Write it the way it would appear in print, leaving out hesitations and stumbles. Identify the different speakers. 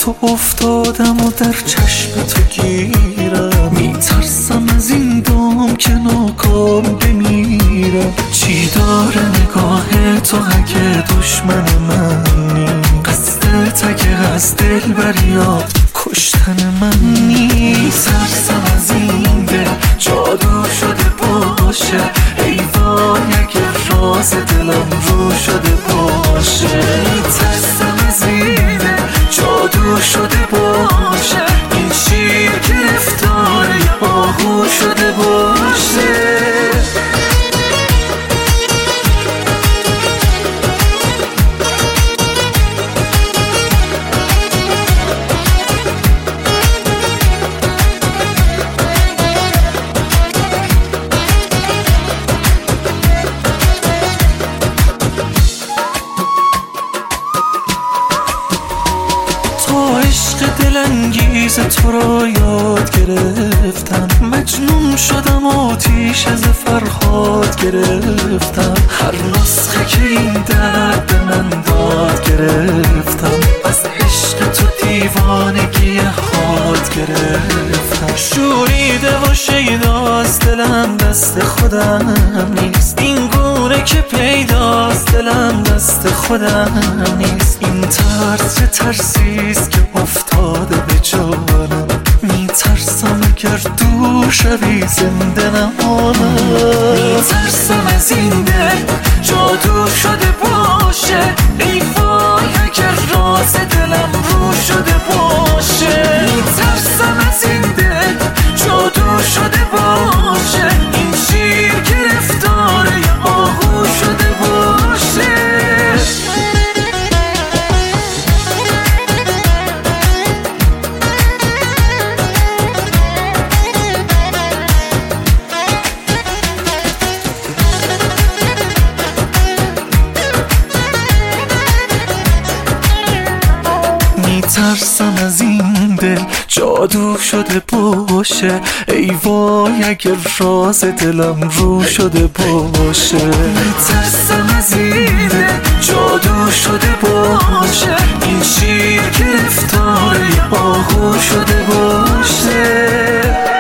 Speaker 1: تو افتادم و در چشم تو گیرم، میترسم از این دام که ناکام بمیرم. چی داره نگاه تو اگه دشمن منی؟ قصدت اگه از دل بریا کشتن من نیست. میترسم از این دل جادو شده باشه، ای وای اگه راز دلم رو شده باشه. میترسم از این دل جادو شده باشه، این شیر گرفتار آهو شده باشه. عشق دلانگیز تو را یاد گرفتم، مجنون شدم آتیش از فرهاد گرفتم. هر نسخه که این درد به من داد گرفتم، از عشق تو دیوانگی حاد گرفتم. شوریده و شیداست دلم دست خودم نیست، این گونه که پیداست دلم دست خودم نیست. این ترس چه ترسیست که افتاده به جانم، میترسم اگر دور شوی زنده نمانم. میترسم از این دل جادو شده باشه، ای وای اگر راز دلم رو شده باشه. میترسم از این دل جادو شده باشه، این شیر گرفتار آهو شده باشه. میترسم از این دل جادو شده باشه، ای وای اگر راز دلم رو شده باشه. میترسم از این دل جادو شده باشه، این شیر گرفتار آهو شده باشه.